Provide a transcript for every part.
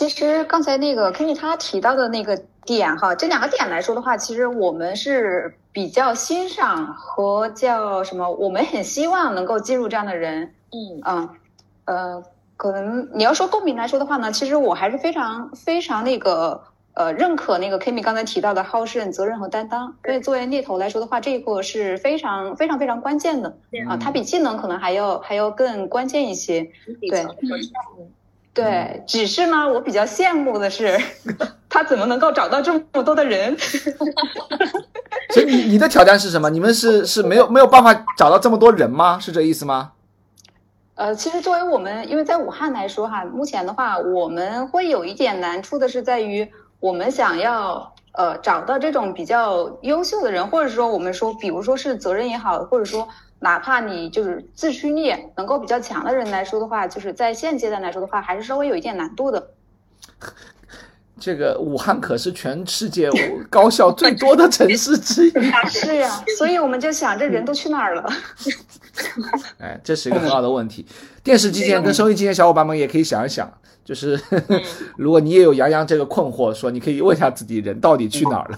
其实刚才那个 Kenny 他提到的那个点哈，这两个点来说的话，其实我们是比较欣赏和叫什么，我们很希望能够进入这样的人。可能你要说共鸣来说的话呢，其实我还是非常非常那个认可那个 Kenny 刚才提到的好胜、责任和担当。所以作为猎头来说的话，这个是非常非常非常关键的啊，它比技能可能还要更关键一些。对。对，只是呢，我比较羡慕的是，他怎么能够找到这么多的人？ 所以你的挑战是什么？你们是没有办法找到这么多人吗？是这意思吗？ 其实作为我们，因为在武汉来说哈，目前的话，我们会有一点难处的是在于，我们想要找到这种比较优秀的人，或者说我们说，比如说是责任也好，或者说哪怕你就是自驱力能够比较强的人来说的话，就是在现阶段来说的话，还是稍微有一点难度的。 这个武汉可是全世界高校最多的城市之一。 是呀，所以我们就想这人都去哪儿了？ 哎，这是一个很好的问题。电视机前跟收音机前小伙伴们也可以想一想，就是如果你也有杨洋这个困惑，说你可以问一下自己人到底去哪儿了。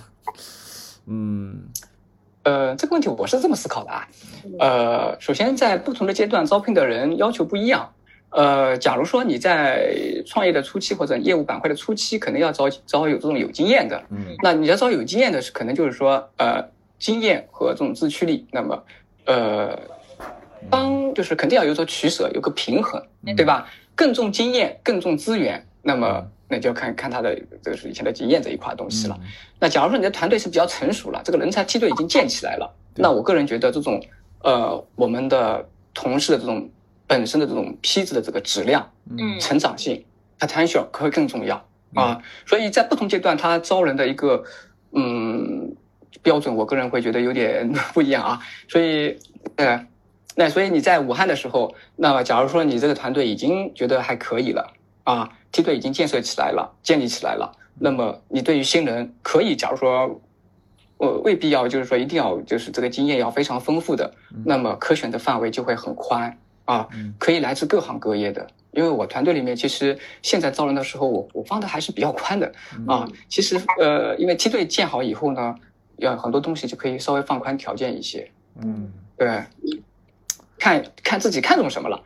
这个问题我是这么思考的啊。首先在不同的阶段招聘的人要求不一样。假如说你在创业的初期或者业务板块的初期，可能要招有这种有经验的。那你要招有经验的，可能就是说经验和这种自驱力。那么就是肯定要有所取舍，有个平衡，对吧？更重经验，更重资源。那么那就要看他的这个是以前的经验这一块东西了。那假如说你的团队是比较成熟了，这个人才梯队已经建起来了，那我个人觉得这种我们的同事的这种本身的这种坯子的这个质量、成长性 potential 会更重要啊。所以在不同阶段他招人的一个标准，我个人会觉得有点不一样啊。所以所以你在武汉的时候，那么假如说你这个团队已经觉得还可以了啊，梯队已经建立起来了，那么你对于新人可以，假如说未必要就是说一定要就是这个经验要非常丰富的，那么可选的范围就会很宽啊，可以来自各行各业的。因为我团队里面其实现在招人的时候，我放的还是比较宽的啊。其实因为梯队建好以后呢，要很多东西就可以稍微放宽条件一些。对，看自己看重什么了。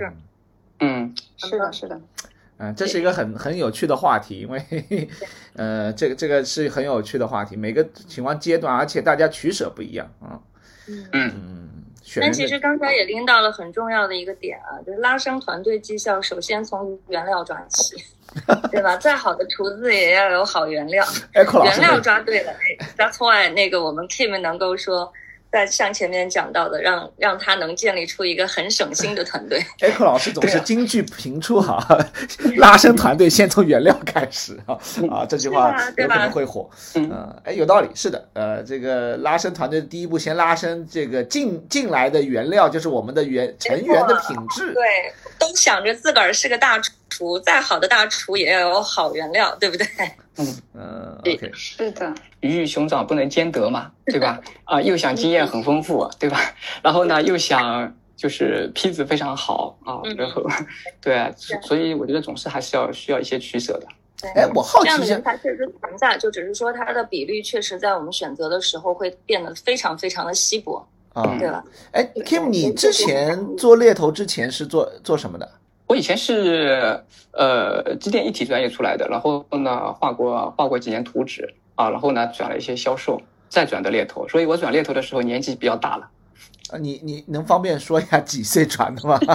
是的。 这是一个很有趣的话题，因为这个是很有趣的话题，每个情况阶段，而且大家取舍不一样啊。 但其实刚才也拎到了很重要的一个点啊，就是拉升团队绩效，首先从原料抓起，对吧？再好的厨子也要有好原料，原料抓对了。That's why 那个我们 Kim 能够说，在像前面讲到的，让他能建立出一个很省心的团队。 Echo 老师总是金句频出哈，拉升团队先从原料开始这句话有可能会火。有道理，是的。这个拉升团队的第一步，先拉升这个进来的原料，就是我们的成员的品质。 对，都想着自个儿是个大厨，再好的大厨也要有好原料，对不对 ？OK， 是的。 鱼与熊掌不能兼得嘛，对吧？又想经验很丰富，对吧？然后呢，又想就是坯子非常好啊，然后对，所以我觉得总是还是需要一些取舍的。 我好奇这样的人才确实存在，就只是说它的比率确实在我们选择的时候会变得非常非常的稀薄对吧 ？Kim， 你之前做猎头之前是做什么的？ 我以前是机电一体专业出来的，然后呢画过几年图纸然后呢转了一些销售，再转的猎头，所以我转猎头的时候年纪比较大了。 你能方便说一下几岁转的吗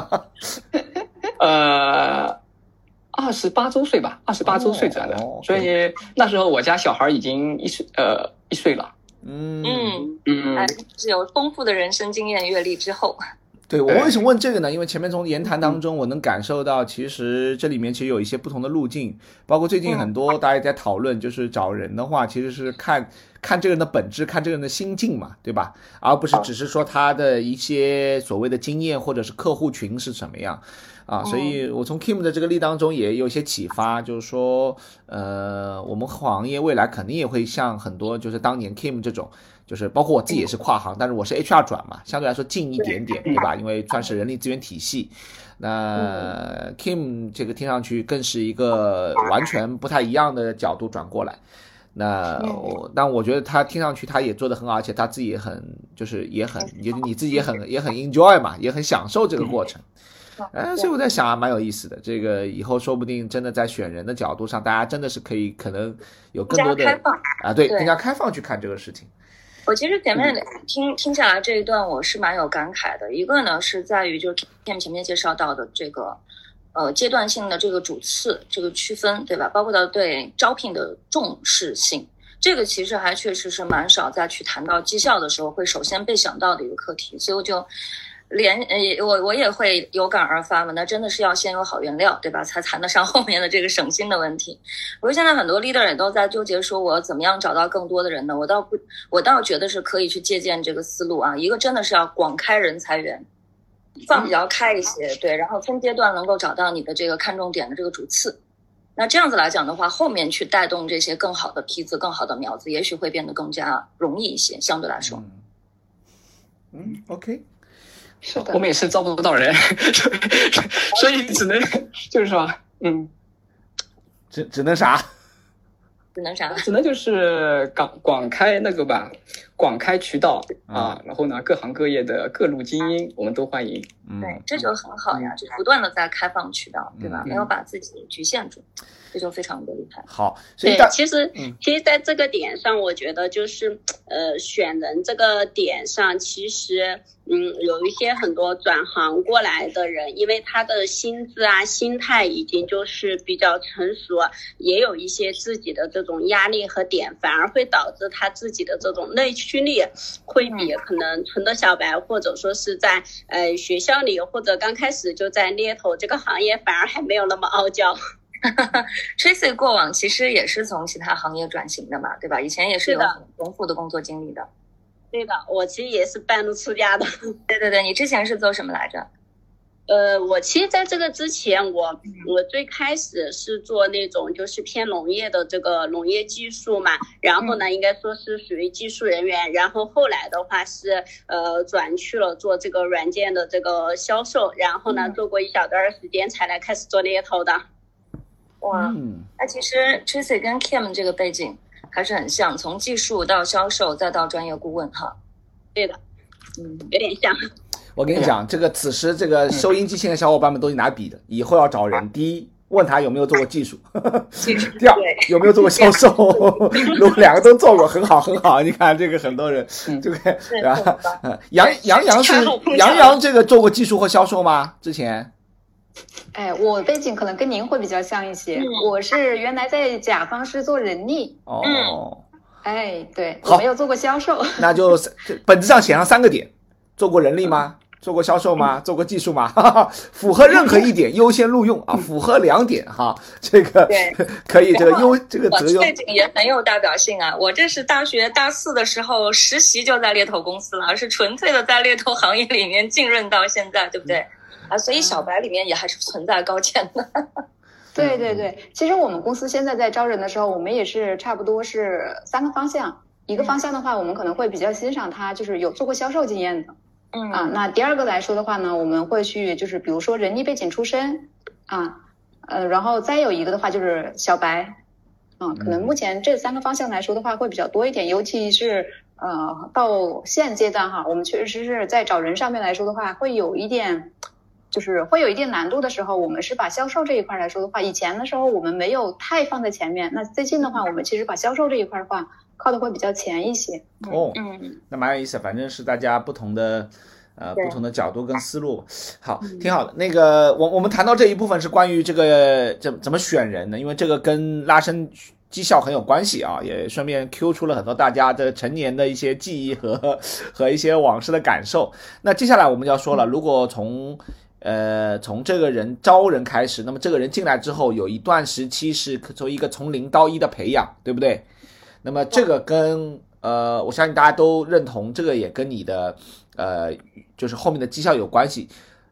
？28周岁吧，28周岁转的，所以那时候我家小孩已经1岁了。 是有丰富的人生经验阅历之后。 对，我为什么问这个呢？因为前面从言谈当中我能感受到，其实这里面其实有一些不同的路径，包括最近很多大家在讨论，就是找人的话其实是看这个人的本质，看这个人的心境嘛，对吧？而不是只是说他的一些所谓的经验或者是客户群是什么样所以我从 Kim 的这个例当中也有一些启发，就是说我们行业未来肯定也会像很多就是当年 Kim 这种就是包括我自己也是跨行，但是我是 HR 转嘛，相对来说近一点点，对吧？因为算是人力资源体系。那 Kim 这个听上去更是一个完全不太一样的角度转过来。但我觉得他听上去他也做得很好，而且他自己也很你自己也很 enjoy 嘛，也很享受这个过程。所以我在想啊，蛮有意思的。这个以后说不定真的在选人的角度上，大家真的是可能有更多的更加开放去看这个事情。 我其实前面听下来这一段，我是蛮有感慨的。一个呢是在于就是前面介绍到的这个阶段性的这个主次这个区分，对吧？包括到对招聘的重视性，这个其实还确实是蛮少在去谈到绩效的时候会首先被想到的一个课题，所以我就我也会有感而发嘛，那真的是要先有好原料，对吧？才谈得上后面的这个省心的问题。我说现在很多 leader 也都在纠结说我怎么样找到更多的人呢？我倒觉得是可以去借鉴这个思路啊，一个真的是要广开人才源，放比较开一些，对，然后分阶段能够找到你的这个看重点的这个主次。那这样子来讲的话，后面去带动这些更好的坯子、更好的苗子，也许会变得更加容易一些，相对来说。 OK。 是的，我们也是招不到人，所以只能就是说， 只能啥？ 只能就是广开那个吧，广开渠道啊，然后呢，各行各业的各路精英我们都欢迎。 对，这就很好呀，就不断的在开放渠道，对吧？没有把自己局限住，这就非常的厉害。 好，所以其实在这个点上，我觉得就是选人这个点上，其实有一些很多转行过来的人，因为他的心智啊、心态已经就是比较成熟，也有一些自己的这种压力和点，反而会导致他自己的这种内驱力会比可能纯的小白，或者说是在学校里或者刚开始就在猎头这个行业，反而还没有那么傲娇。 Tracy 过往其实也是从其他行业转型的嘛，对吧？以前也是有很丰富的工作经历的。 对的，我其实也是半路出家的。 对，你之前是做什么来着？ 我其实在这个之前，我最开始是做那种就是偏农业的这个农业技术嘛，然后呢，应该说是属于技术人员，然后后来的话是转去了做这个软件的这个销售，然后呢做过一小段时间才来开始做猎头的。 哇，那其实 Tracy 跟 Kim 这个背景还是很像，从技术到销售再到专业顾问哈。 对的，有点像。 我跟你讲，此时这个收音机前的小伙伴们都是拿笔的，以后要找人，第一问他有没有做过技术，第二有没有做过销售，如果两个都做过，很好。你看这个很多人，这个对吧？杨洋这个做过技术或销售吗？之前？ 我背景可能跟您会比较像一些，我是原来在甲方是做人力。对，我没有做过销售。 那就本质上写上3个点：做过人力吗？做过销售吗？做过技术吗？符合任何一点优先录用啊，符合2点哈，这个可以这个择优。 我背景也很有代表性啊，我这是大学大4的时候实习就在猎头公司了，而是纯粹的在猎头行业里面浸润到现在，对不对？所以小白里面也还是存在高见的。 对，其实我们公司现在在招人的时候，我们也是差不多是3个方向。一个方向的话，我们可能会比较欣赏他就是有做过销售经验的。那第二个来说的话呢，我们会去就是比如说人力背景出身然后再有一个的话就是小白可能目前这3个方向来说的话会比较多一点，尤其是到现阶段哈，我们确实是在找人上面来说的话会有一点难度的时候，我们是把销售这一块来说的话，以前的时候我们没有太放在前面，那最近的话我们其实把销售这一块的话靠的会比较前一些。 那蛮有意思，反正是大家不同的角度跟思路，好，挺好的。那个我们谈到这一部分是关于这个怎么选人呢？因为这个跟拉升绩效很有关系啊，也顺便 Q 出了很多大家的成年的一些记忆和一些往事的感受。那接下来我们就要说了，如果从这个人招人开始，那么这个人进来之后有一段时期是从0到1的培养，对不对？那么这个跟我相信大家都认同，这个也跟你的就是后面的绩效有关系。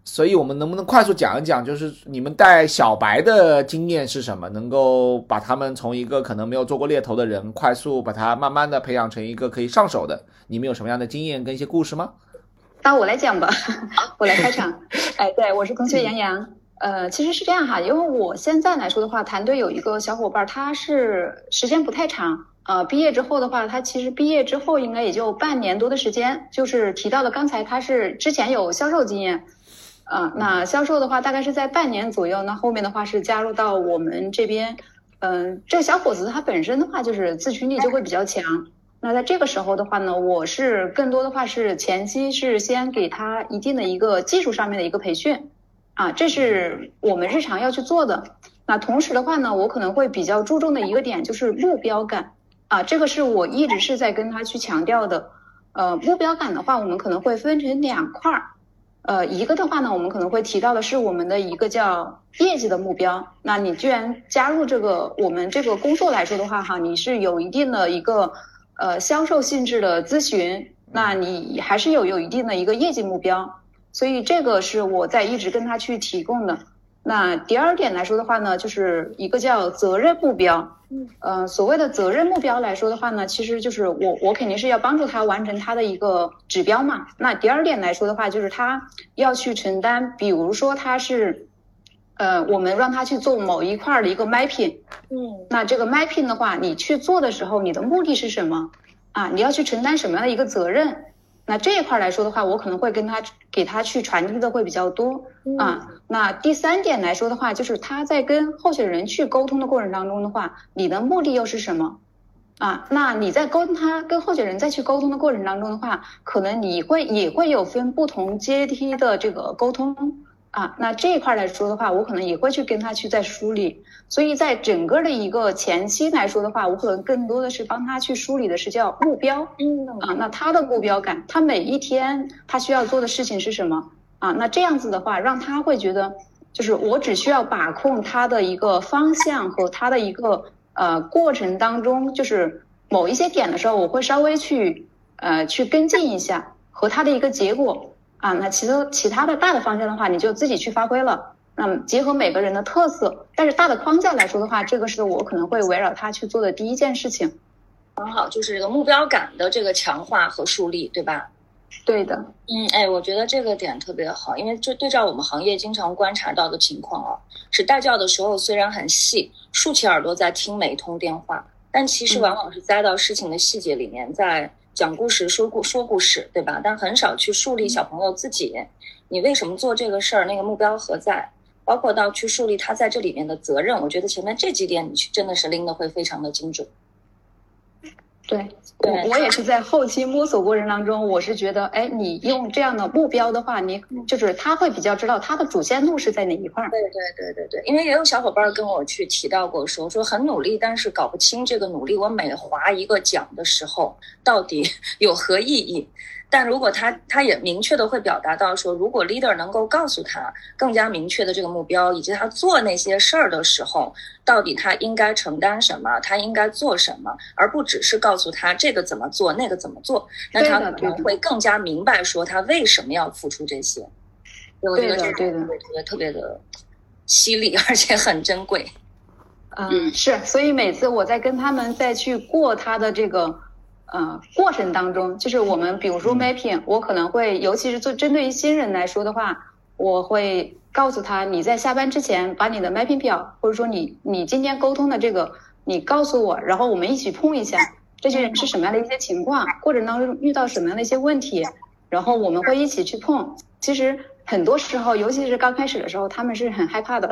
所以我们能不能快速讲一讲，就是你们带小白的经验是什么，能够把他们从一个可能没有做过猎头的人，快速把他慢慢的培养成一个可以上手的，你们有什么样的经验跟一些故事吗？ 那我来讲吧，我来开场。对，我是同学杨洋。其实是这样哈，因为我现在来说的话，团队有一个小伙伴，他是时间不太长，毕业之后的话，他其实毕业之后应该也就半年多的时间，就是提到了刚才他是之前有销售经验，那销售的话大概是在半年左右，那后面的话是加入到我们这边，这个小伙子他本身的话就是自驱力就会比较强。那在这个时候的话呢，我是更多的话是前期是先给他一定的一个技术上面的一个培训，这是我们日常要去做的。那同时的话呢，我可能会比较注重的一个点就是目标感，这个是我一直是在跟他去强调的。目标感的话，我们可能会分成两块儿，一个的话呢，我们可能会提到的是我们的一个叫业绩的目标。那你既然加入我们这个工作来说的话哈，你是有一定的一个销售性质的咨询，那你还是有一定的一个业绩目标，所以这个是我在一直跟他去提供的。那第二点来说的话呢，就是一个叫责任目标。所谓的责任目标来说的话呢，其实就是我肯定是要帮助他完成他的一个指标嘛。那第二点来说的话，就是他要去承担，比如说他是我们让他去做某一块的一个 mapping，那这个 mapping 的话，你去做的时候，你的目的是什么你要去承担什么样的一个责任？那这一块来说的话，我可能会给他去传递的会比较多那第三点来说的话，就是他在跟候选人去沟通的过程当中的话，你的目的又是什么那你在跟候选人再去沟通的过程当中的话，可能也会有分不同阶梯的这个沟通那这一块来说的话，我可能也会去跟他去再梳理。所以在整个的一个前期来说的话，我可能更多的是帮他去梳理的是叫目标那他的目标感，他每一天他需要做的事情是什么那这样子的话，让他会觉得就是我只需要把控他的一个方向和他的一个过程当中，就是某一些点的时候，我会稍微去跟进一下和他的一个结果那其他的大的方向的话，你就自己去发挥了。那么结合每个人的特色，但是大的框架来说的话，这个是我可能会围绕他去做的第一件事情。 很好，就是这个目标感的这个强化和树立，对吧？ 对的。 我觉得这个点特别好，因为这对照我们行业经常观察到的情况是带教的时候虽然很细，竖起耳朵在听每一通电话，但其实往往是栽到事情的细节里面，在讲故事说故事，对吧？但很少去树立小朋友自己，你为什么做这个事儿，那个目标何在，包括到去树立他在这里面的责任。我觉得前面这几点你真的是拎得会非常的精准。 对，我也是在后期摸索过程当中，我是觉得你用这样的目标的话，你就是他会比较知道他的主线路是在哪一块。 对，因为也有小伙伴跟我去提到过说很努力，但是搞不清这个努力我每划一个奖的时候到底有何意义。但如果他也明确的会表达到说，如果 leader 能够告诉他更加明确的这个目标，以及他做那些事儿的时候，到底他应该承担什么，他应该做什么，而不只是告诉他这个怎么做，那个怎么做，那他可能会更加明白说他为什么要付出这些。我觉得这个特别的犀利，而且很珍贵。 是，所以每次我在跟他们再去过他的这个过程当中，就是我们比如说 mapping，我可能会尤其是针对于新人来说的话，我会告诉他，你在下班之前把你的 mapping 表，或者说你今天沟通的这个你告诉我，然后我们一起碰一下这些人是什么样的一些情况，过程当中遇到什么样的一些问题，然后我们会一起去碰。其实很多时候尤其是刚开始的时候，他们是很害怕的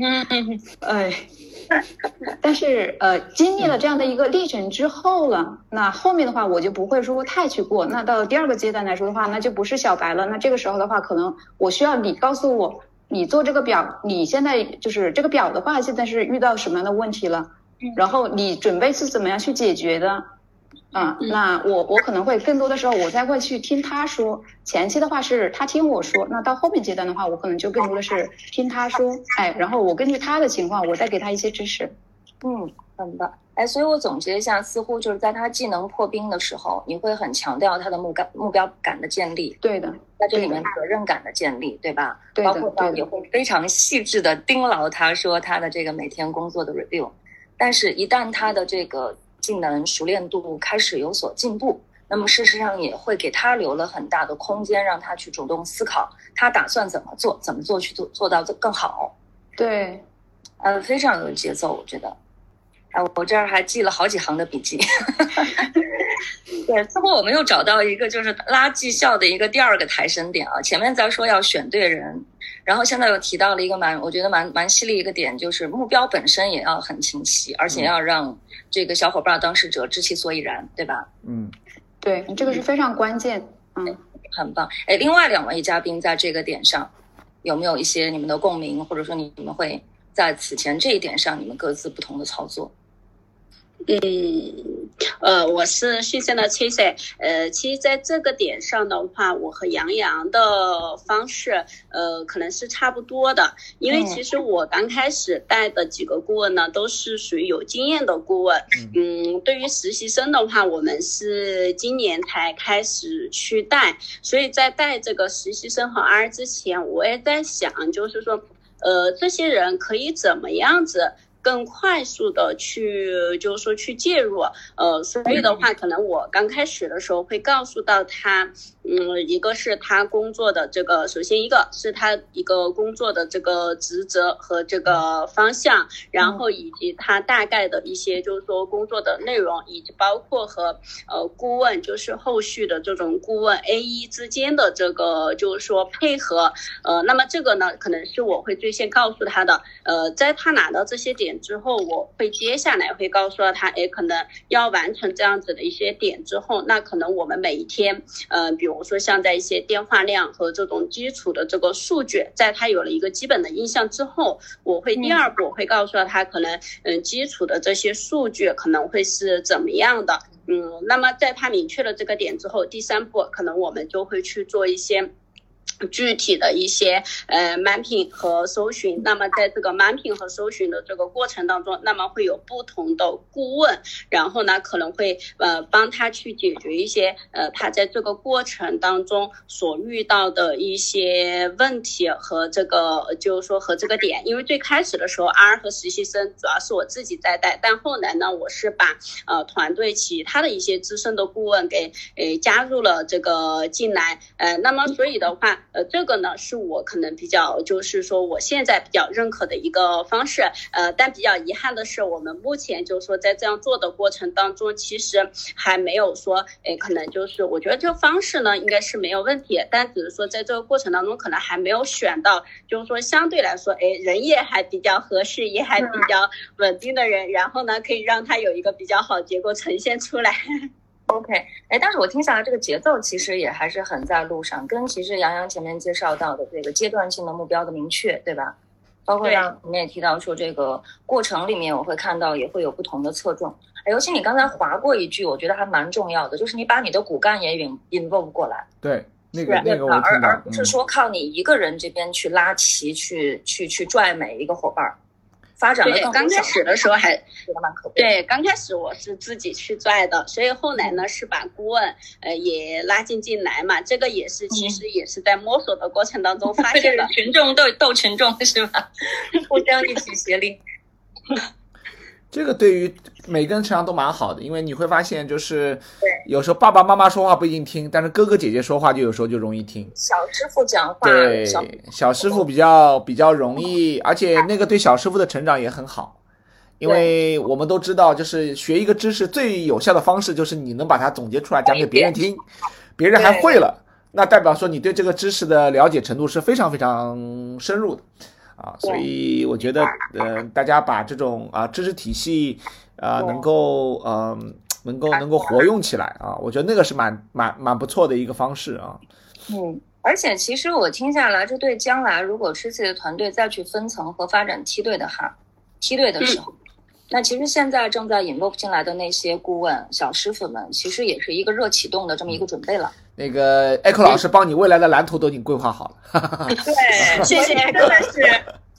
但是经历了这样的一个历程之后了，那后面的话我就不会说太去过。那到第二个阶段来说的话，那就不是小白了。那这个时候的话，可能我需要你告诉我，你做这个表，你现在就是这个表的话，现在是遇到什么样的问题了，然后你准备是怎么样去解决的那我可能会更多的时候我再会去听他说，前期的话是他听我说，那到后面阶段的话，我可能就更多的是听他说然后我根据他的情况我再给他一些支持。 很棒。哎，所以我总结一下，似乎就是在他技能破冰的时候，你会很强调他的目标感的建立， 对的， 在这里面责任感的建立，对吧？ 对的， 包括到也会非常细致的盯牢他说他的这个每天工作的 review。但是，一旦他的这个技能熟练度开始有所进步，那么事实上也会给他留了很大的空间，让他去主动思考他打算怎么做去做到更好。 对， 非常有节奏，我觉得。我这儿还记了好几行的笔记。对，似乎我们又找到一个就是拉绩效的一个第二个抬升点啊。前面在说要选对人，然后现在又提到了一个我觉得蛮犀利一个点，就是目标本身也要很清晰，而且要让这个小伙伴当事者知其所以然，对吧？ 对，这个是非常关键。 很棒。哎，另外2位嘉宾在这个点上有没有一些你们的共鸣，或者说你们会在此前这一点上你们各自不同的操作？ 我是新生的Tracy。其实在这个点上的话，我和杨洋的方式可能是差不多的，因为其实我刚开始带的几个顾问呢都是属于有经验的顾问。对于实习生的话，我们是今年才开始去带，所以在带这个实习生和 R 之前，我也在想，就是说这些人可以怎么样子更快速的去就是说去介入。所以的话可能我刚开始的时候会告诉到他，一个是他工作的这个，首先一个是他一个工作的这个职责和这个方向，然后以及他大概的一些就是说工作的内容，以及包括和顾问就是后续的这种顾问 A1 之间的这个就是说配合。那么这个呢可能是我会最先告诉他的。在他拿到这些点之后，我会接下来会告诉他，可能要完成这样子的一些点之后，那可能我们每一天比如说像在一些电话量和这种基础的这个数据，在他有了一个基本的印象之后，我会第二步会告诉他可能基础的这些数据可能会是怎么样的。那么在他明确了这个点之后，第3步可能我们就会去做一些具体的一些mapping 和搜寻。那么在这个 mapping 和搜寻的这个过程当中，那么会有不同的顾问，然后呢可能会帮他去解决一些他在这个过程当中所遇到的一些问题和这个就是说和这个点。因为最开始的时候 R 和实习生主要是我自己在带，但后来呢我是把团队其他的一些资深的顾问给加入了这个进来。那么所以的话这个呢是我可能比较就是说我现在比较认可的一个方式。但比较遗憾的是，我们目前就是说在这样做的过程当中，其实还没有说可能就是我觉得这个方式呢应该是没有问题，但只是说在这个过程当中可能还没有选到就是说相对来说人也还比较合适也还比较稳定的人，然后呢可以让他有一个比较好结果呈现出来。 OK， 但是我听下来这个节奏其实也还是很在路上，跟其实杨洋前面介绍到的这个阶段性的目标的明确，对吧？包括让你也提到说这个过程里面我会看到也会有不同的侧重。尤其你刚才划过一句我觉得还蛮重要的，就是你把你的骨干也involve过来。 对，那个我听到， 而不是说靠你一个人这边去拉齐去拽每一个伙伴。发展的刚开始的时候还蛮可贵。 对，刚开始我是自己去拽的，所以后来呢是把顾问也拉进来嘛，这个也是其实也是在摸索的过程当中发现的。 群众斗群众是吧？互相一起协力。 这个对于每个人身上都蛮好的，因为你会发现就是有时候爸爸妈妈说话不一定听，但是哥哥姐姐说话就有时候就容易听。 小师傅讲话， 对，小师傅比较容易，而且那个对小师傅的成长也很好。因为我们都知道，就是学一个知识最有效的方式就是你能把它总结出来讲给别人听，别人还会了，那代表说你对这个知识的了解程度是非常非常深入的。所以我觉得大家把这种知识体系能够活用起来我觉得那个是蛮不错的一个方式啊。 而且其实我听下来，这对将来如果是自己的团队再去分层和发展梯队的时候，那其实现在正在involve进来的那些顾问小师傅们，其实也是一个热启动的这么一个准备了。 那个 Echo 老师帮你未来的蓝图都已经规划好了。 对，谢谢，真的是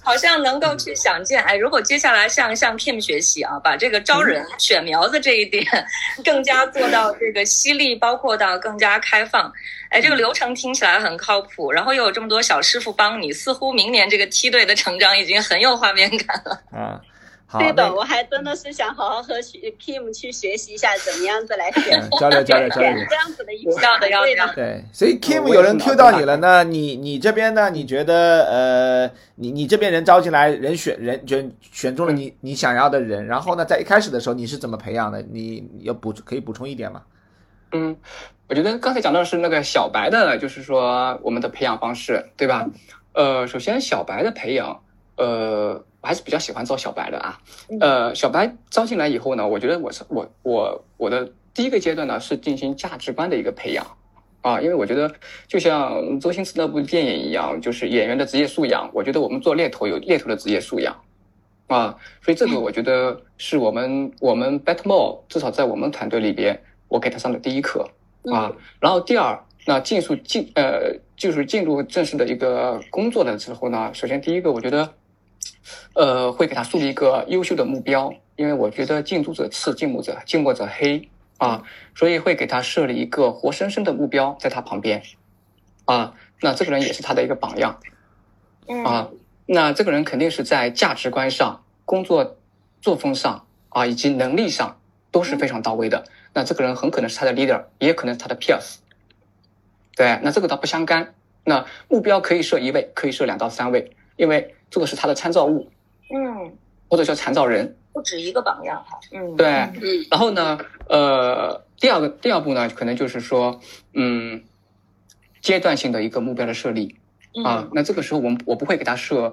好像能够去想见，哎，如果接下来向 Kim 学习啊，把这个招人选苗子这一点更加做到这个犀利，包括到更加开放，哎，这个流程听起来很靠谱，然后又有这么多小师傅帮你，似乎明年这个梯队的成长已经很有画面感了。 对的，我还真的是想好好和 Kim 去学习一下怎么样子来选， 交流， 这样子的一批要对，所以 Kim 有人 Q 到你了呢，你这边呢？你觉得你这边人招进来，人选中了你想要的人，然后呢，在一开始的时候你是怎么培养的？你可以补充一点吗？ 我觉得刚才讲到的是那个小白的，就是说我们的培养方式，对吧？首先小白的培养，我还是比较喜欢招小白的啊。小白招进来以后呢，我觉得我的第一个阶段呢是进行价值观的一个培养啊，因为我觉得就像周星驰那部电影一样，就是演员的职业素养，我觉得我们做猎头有猎头的职业素养啊，所以这个我觉得是我们 Betmore 至少在我们团队里边，我给他上的第一课啊。然后第二，那就是进入正式的一个工作的时候呢，首先第一个我觉得会给他树立一个优秀的目标，因为我觉得近朱者赤，近墨者黑啊，所以会给他设立一个活生生的目标在他旁边啊，那这个人也是他的一个榜样啊，那这个人肯定是在价值观上、工作作风上啊，以及能力上都是非常到位的。那这个人很可能是他的 leader， 也可能是他的 peers。对，那这个倒不相干。那目标可以设1位，可以设2到3位，因为这个是他的参照物。或者叫参照人， 不止一个榜样哈。 对。然后呢，第二步呢，可能就是说，阶段性的一个目标的设立啊。那这个时候我不会给他设，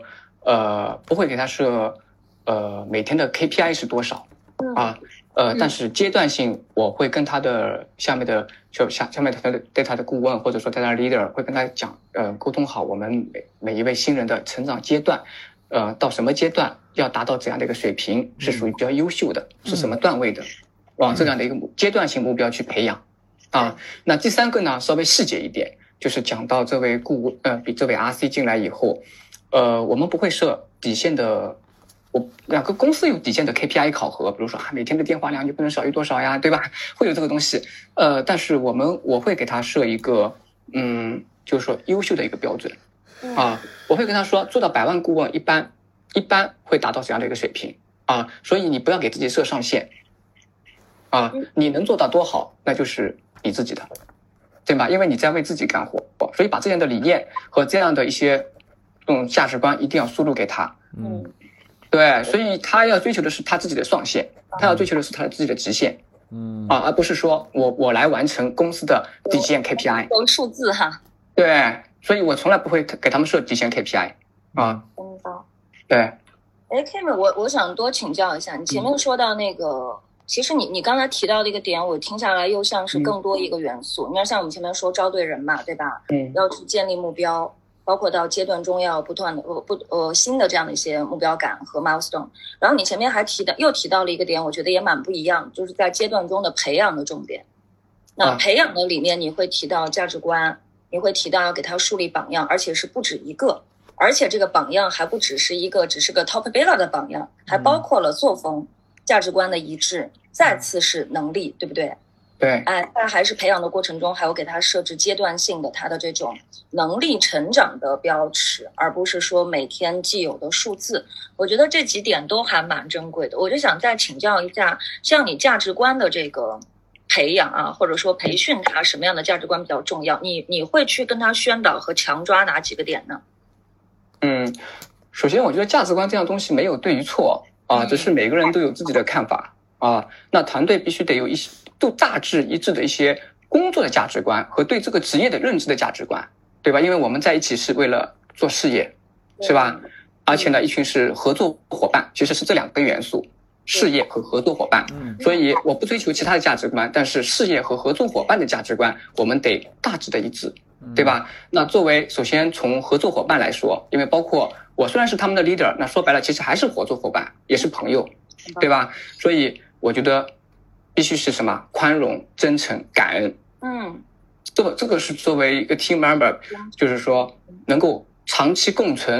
每天的 KPI 是多少啊？但是阶段性，我会跟他的下面的对他的顾问或者说对他的 leader 会跟他讲，沟通好我们每一位新人的成长阶段，到什么阶段要达到怎样的一个水平，是属于比较优秀的，是什么段位的，往这样的一个阶段性目标去培养啊。那第三个呢，稍微细节一点，就是讲到这位比这位 RC 进来以后，我们不会设底线的。两个公司有底线的 KPI 考核，比如说每天的电话量就不能少于多少呀，对吧？会有这个东西。但是我会给他设一个，就是说优秀的一个标准啊。我会跟他说，做到100万顾问一般会达到这样的一个水平啊。所以你不要给自己设上限啊，你能做到多好，那就是你自己的，对吧？因为你在为自己干活，所以把这样的理念和这样的一些价值观一定要输入给他。对，所以他要追求的是他自己的上限，他要追求的是他自己的极限，而不是说我来完成公司的底线 KPI， 有数字哈。 对，所以我从来不会给他们设底线 KPI 啊。对。 Kim， 我想多请教一下，你前面说到那个，其实你刚才提到的一个点，我听下来又像是更多一个元素。你看，像我们前面说招对人嘛，对吧？要去建立目标。包括到阶段中要不断的新的这样的一些目标感和 milestone， 然后你前面还又提到了一个点，我觉得也蛮不一样，就是在阶段中的培养的重点。那培养的里面你会提到价值观，你会提到要给他树立榜样，而且是不止一个，而且这个榜样还不只是个 top biller 的榜样，还包括了作风、价值观的一致，再次是能力，对不对？ 对， 在还是培养的过程中，还有给他设置阶段性的他的这种能力成长的标尺，而不是说每天既有的数字。我觉得这几点都还蛮珍贵的。我就想再请教一下，像你价值观的这个培养啊，或者说培训他什么样的价值观比较重要？你会去跟他宣导和强抓哪几个点呢？ 首先我觉得价值观这样东西没有对与错啊，只是每个人都有自己的看法啊。那团队必须得有一些都大致一致的一些工作的价值观和对这个职业的认知的价值观，对吧？因为我们在一起是为了做事业，是吧？而且呢，一群是合作伙伴，其实是这2个元素，事业和合作伙伴。所以我不追求其他的价值观，但是事业和合作伙伴的价值观我们得大致的一致，对吧？那作为首先从合作伙伴来说，因为包括我虽然是他们的 leader， 那说白了其实还是合作伙伴，也是朋友，对吧？所以我觉得必须是什么？宽容、真诚、感恩。这个是作为一个 team member， 就是说能够长期共存，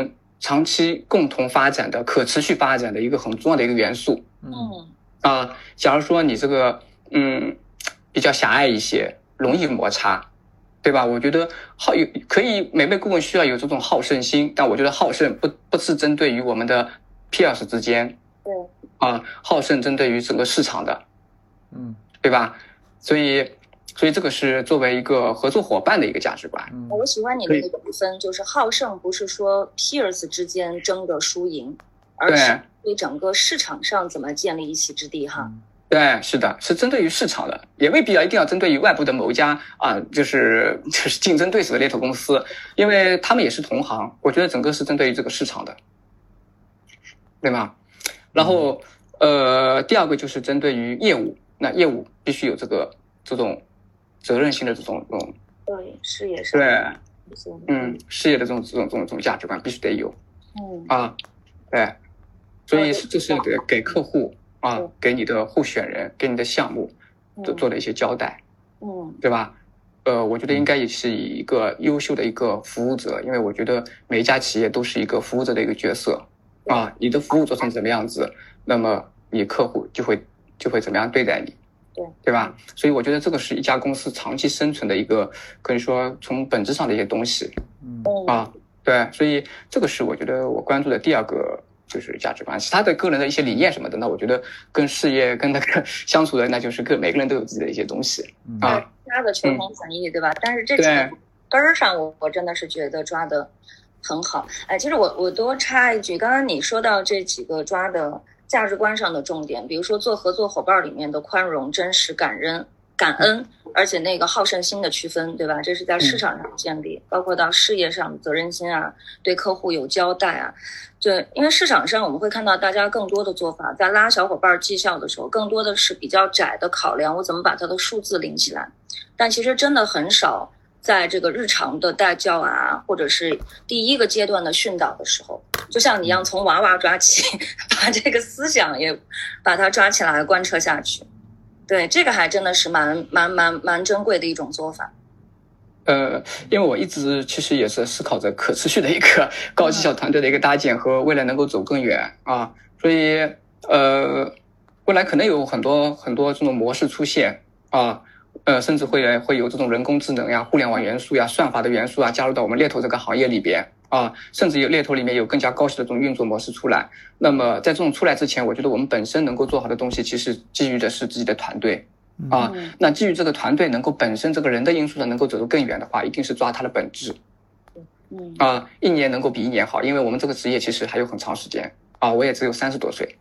长期共同发展的可持续发展的一个很重要的一个元素。假如说你这个比较狭隘一些，容易摩擦，对吧？我觉得可以每位顾问需要有这种好胜心，但我觉得好胜不是针对于我们的 peers 之间，好胜针对于整个市场的，对吧？所以这个是作为一个合作伙伴的一个价值观。 我喜欢你的那个部分，就是好胜不是说 peers 之间争个输赢，而是对整个市场上怎么建立一席之地哈。 对，是的，是针对于市场的，也未必一定要针对于外部的某一家就是竞争对手的猎头公司，因为他们也是同行。我觉得整个是针对于这个市场的，对吗？然后第二个就是针对于业务，那业务必须有这种责任心的这种对事业上事业的这种价值观必须得有。对，所以这是给客户给你的候选人，给你的项目都做了一些交代，对吧？我觉得应该也是以一个优秀的一个服务者，因为我觉得每一家企业都是一个服务者的一个角色你的服务做成怎么样子，那么你客户就会怎么样对待你，对吧？所以我觉得这个是一家公司长期生存的一个可以说从本质上的一些东西对，所以这个是我觉得我关注的第二个就是价值观。其他的个人的一些理念什么的，那我觉得跟事业跟那个相处的，那就是每个人都有自己的一些东西他的求同存异，对吧？但是这几个根儿上我真的是觉得抓的很好。其实我多插一句，刚刚你说到这几个抓的价值观上的重点，比如说做合作伙伴里面的宽容、真实、感恩，而且那个好胜心的区分，对吧？这是在市场上建立，包括到事业上的责任心对客户有交代对，因为市场上我们会看到大家更多的做法，在拉小伙伴绩效的时候，更多的是比较窄的考量，我怎么把它的数字领起来，但其实真的很少在这个日常的带教或者是第一个阶段的训导的时候，就像你一样从娃娃抓起，把这个思想也把它抓起来贯彻下去。对，这个还真的是蛮珍贵的一种做法。 因为我一直其实也是思考着可持续的一个高绩效团队的一个搭建和未来能够走更远所以未来可能有很多这种模式出现甚至会有这种人工智能互联网元素算法的元素加入到我们猎头这个行业里边甚至有猎头里面有更加高效的这种运作模式出来。那么在这种出来之前，我觉得我们本身能够做好的东西，其实基于的是自己的团队那基于这个团队能够本身这个人的因素上能够走得更远的话，一定是抓它的本质一年能够比一年好，因为我们这个职业其实还有很长时间我也只有30多岁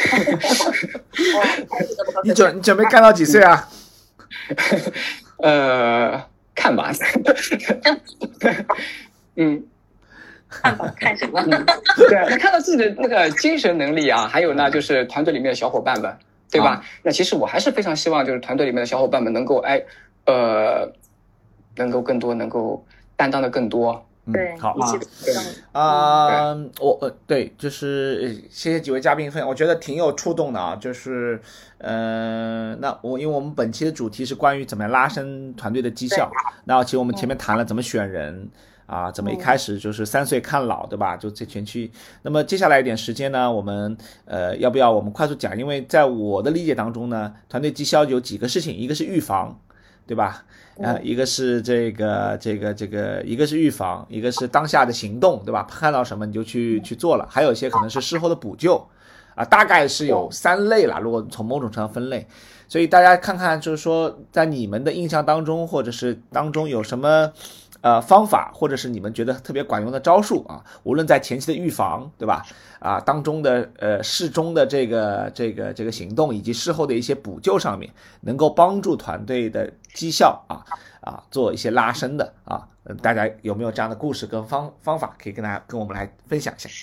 你准备干到几岁啊？ 看吧看吧，看什么？ 对，看到自己的那个精神能力还有呢，就是团队里面的小伙伴们，对吧？那其实我还是非常希望，就是团队里面的小伙伴们能够能够更多，能够担当的更多。 对， 好对， 就是谢谢几位嘉宾分享，我觉得挺有触动的就是那因为我们本期的主题是关于怎么样拉升团队的绩效，那其实我们前面谈了怎么选人怎么一开始就是3岁看老，对吧？就这全区。那么接下来一点时间呢，我们要不要我们快速讲？因为在我的理解当中呢，团队绩效有几个事情，一个是预防，对吧？一个是这个，一个是预防，一个是当下的行动，对吧？看到什么你就去做了，还有一些可能是事后的补救大概是有3类啦，如果从某种程度上分类。所以大家看看，就是说在你们的印象当中，或者是当中有什么方法，或者是你们觉得特别管用的招数无论在前期的预防，对吧？当中的事中的这个行动，以及事后的一些补救上面，能够帮助团队的绩效做一些拉升的大家有没有这样的故事跟方法可以跟我们来分享一下？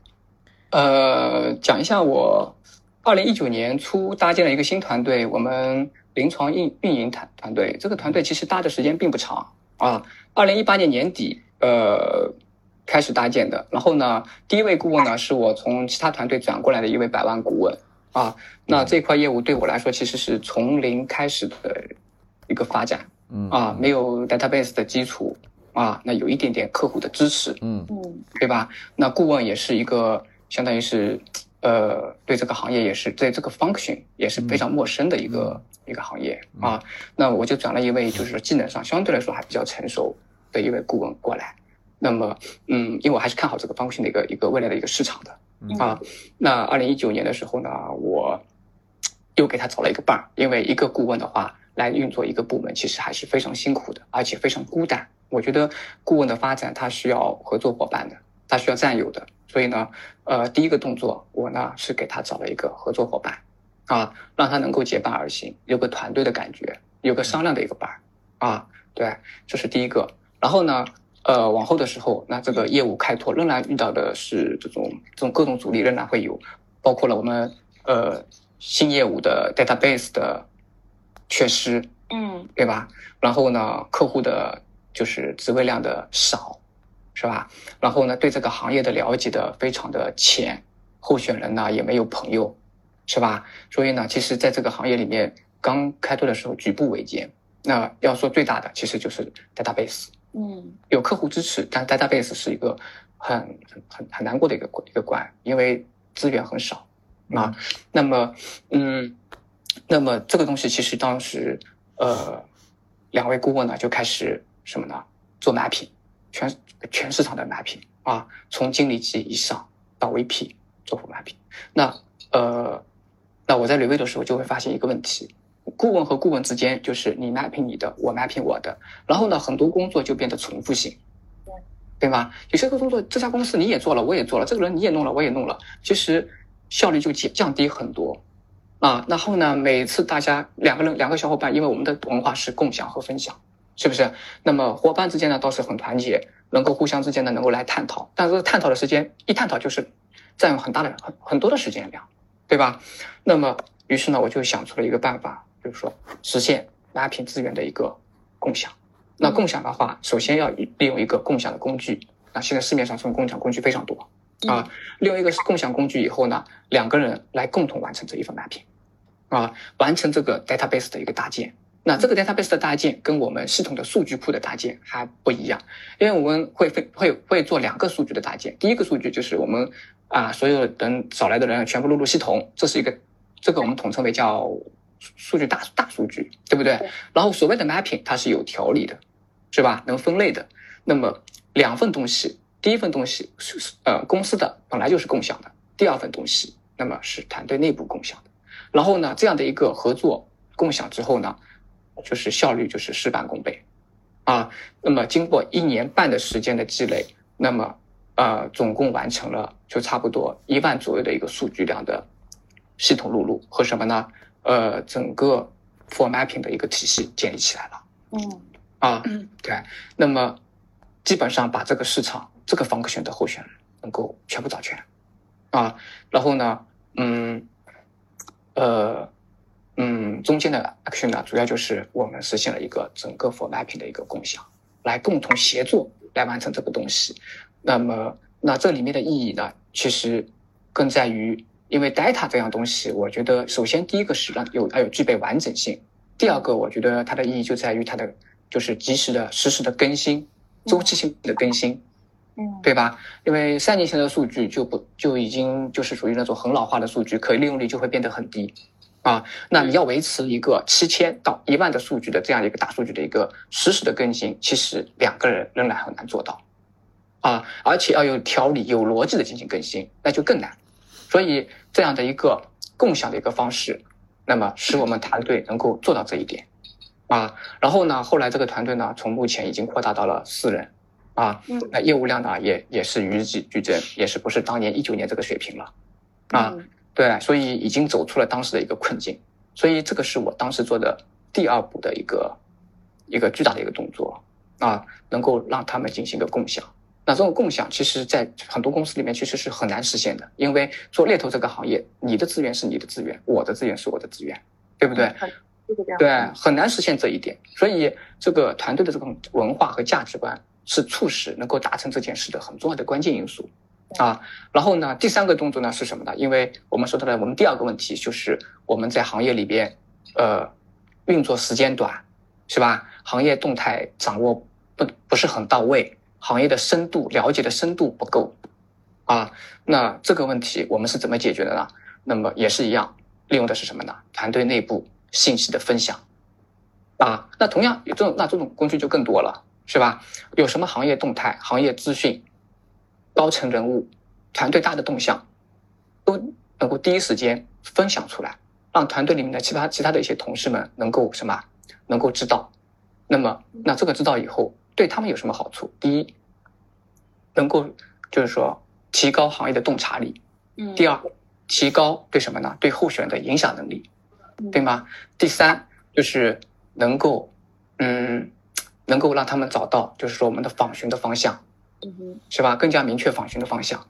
讲一下我2019年初搭建了一个新团队，我们临床运营团队。这个团队其实搭的时间并不长2018年年底开始搭建的。然后呢，第一位顾问呢是我从其他团队转过来的一位100万顾问那这块业务对我来说其实是从零开始的一个发展没有 database 的基础那有一点点客户的支持，对吧？那顾问也是一个相当于是对这个行业也是对这个 function 也是非常陌生的一个行业那我就转了一位就是技能上相对来说还比较成熟的一位顾问过来。那么因为我还是看好这个 function 的一个未来的一个市场的那2019年的时候呢，我又给他找了一个伴儿，因为一个顾问的话来运作一个部门其实还是非常辛苦的，而且非常孤单。我觉得顾问的发展它需要合作伙伴的，它需要战友的，所以呢第一个动作我呢是给他找了一个合作伙伴让他能够结伴而行，有个团队的感觉，有个商量的一个伴对，这是第一个。然后呢往后的时候，那这个业务开拓仍然遇到的是这种各种阻力仍然会有，包括了我们新业务的 database 的缺失对吧？然后呢客户的就是职位量的少，是吧？然后呢对这个行业的了解的非常的浅，候选人呢也没有朋友，是吧？所以呢其实在这个行业里面刚开拓的时候举步维艰。那要说最大的其实就是 database，有客户支持，但 database 是一个很难过的一个关，因为资源很少那么这个东西其实当时两位顾问呢就开始什么呢？做 mapping， 全市场的 mapping从经理级以上到 VP 做 mapping。那我在 review 的时候就会发现一个问题，顾问和顾问之间就是你 mapping 你的，我 mapping 我的，然后呢很多工作就变得重复性，对吧？有些个工作这家公司你也做了我也做了，这个人你也弄了我也弄了，其实效率就降低很多然后呢每次大家两个小伙伴，因为我们的文化是共享和分享，是不是？那么伙伴之间呢倒是很团结，能够互相之间呢能够来探讨，但是探讨的时间一探讨就是占用很多的时间量，对吧？那么于是呢我就想出了一个办法，就是说实现mapping资源的一个共享。那共享的话首先要利用一个共享的工具，那现在市面上这种共享工具非常多利用一个共享工具以后呢，两个人来共同完成这一份 mapping完成这个 database 的一个搭建。那这个 database 的搭建跟我们系统的数据库的搭建还不一样，因为我们会做两个数据的搭建。第一个数据就是我们所有人找来的人全部录入系统，这个我们统称为叫数据大数据，对不对？然后所谓的 mapping 它是有条理的，是吧？能分类的。那么两份东西，第一份东西是公司的本来就是共享的，第二份东西那么是团队内部共享的。然后呢这样的一个合作共享之后呢，就是效率就是事半功倍那么经过1年半的时间的积累，那么总共完成了就差不多1万左右的一个数据量的系统录入和什么呢整个 for mapping 的一个体系建立起来了对。那么基本上把这个市场这个function的候选人能够全部找全然后呢中间的 action 呢主要就是我们实现了一个整个 for mapping 的一个共享，来共同协作来完成这个东西。那这里面的意义呢其实更在于，因为 data 这样东西，我觉得首先第一个是要有具备完整性，第二个我觉得它的意义就在于它的就是及时的实时的更新，周期性的更新对吧？因为3年前的数据就已经就是属于那种很老化的数据，可利用率就会变得很低那你要维持一个7000到1万的数据的这样一个大数据的一个实时的更新，其实2个人仍然很难做到而且要有条理有逻辑的进行更新，那就更难。所以这样的一个共享的一个方式，那么使我们团队能够做到这一点然后呢后来这个团队呢从目前已经扩大到了4人那业务量呢也是与日俱增，也是不是当年19年这个水平了对，所以已经走出了当时的一个困境。所以这个是我当时做的第2步的一个巨大的一个动作能够让他们进行一个共享。那这种共享其实在很多公司里面其实是很难实现的，因为做猎头这个行业，你的资源是你的资源，我的资源是我的资源，对不对？对，很难实现这一点。所以这个团队的这种文化和价值观是促使能够达成这件事的很重要的关键因素然后呢第3个动作呢是什么呢？因为我们说到了我们第2个问题，就是我们在行业里边运作时间短，是吧？行业动态掌握不是很到位，行业的深度了解的深度不够啊。那这个问题我们是怎么解决的呢？那么也是一样，利用的是什么呢？团队内部信息的分享啊。那同样这种工具就更多了，是吧？有什么行业动态、行业资讯、高层人物、团队大的动向，都能够第一时间分享出来，让团队里面的其他的一些同事们能够知道。那这个知道以后对他们有什么好处？第一，能够就是说提高行业的洞察力。第二，提高对什么呢？对候选人的影响能力，对吗？第三，就是能够让他们找到就是说我们的访询的方向，是吧？更加明确访询的方向。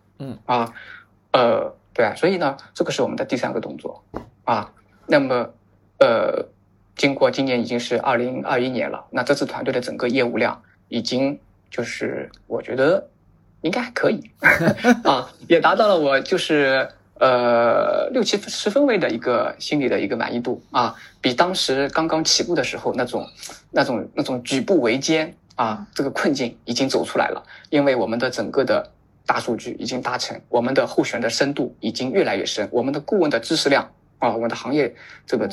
对啊，所以呢，这个是我们的第三个动作啊。那么经过今年已经是2021年了，那这次团队的整个业务量已经就是我觉得应该还可以啊，也达到了我就是60-70分位的一个心理的一个满意度啊，比当时刚刚起步的时候那种举步维艰啊，这个困境已经走出来了，因为我们的整个的大数据已经达成，我们的候选的深度已经越来越深，我们的顾问的知识量啊，我们的行业这个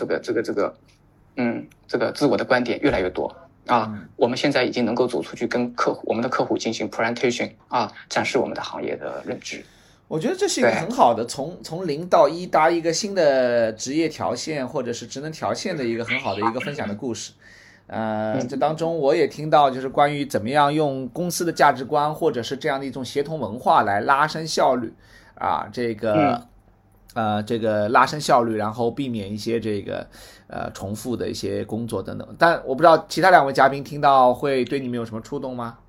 自我的观点越来越多啊，我们现在已经能够走出去跟我们的客户进行 presentation 啊，展示我们的行业的认知。 我觉得这是一个很好的从0到1搭一个新的职业条线或者是职能条线的一个很好的一个分享的故事。这当中我也听到就是关于怎么样用公司的价值观或者是这样的一种协同文化来拉升效率啊，这个拉升效率，然后避免一些这个重复的一些工作等等。但我不知道其他2位嘉宾听到会对你们有什么触动吗？